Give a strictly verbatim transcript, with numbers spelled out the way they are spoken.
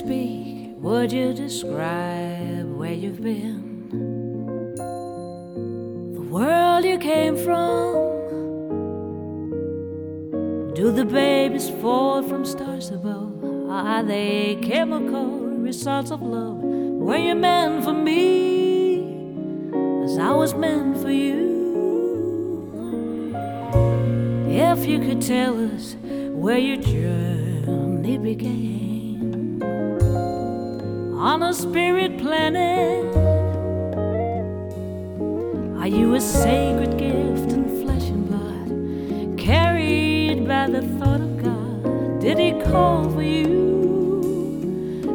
speak, would you describe where you've been? The world you came from? Do the babies fall from stars above? Are they chemical results of love? Were you meant for me as I was meant for you? If you could tell us where your journey began, on a spirit planet, are you a sacred gift in flesh and blood, carried by the thought of God? Did he call for you?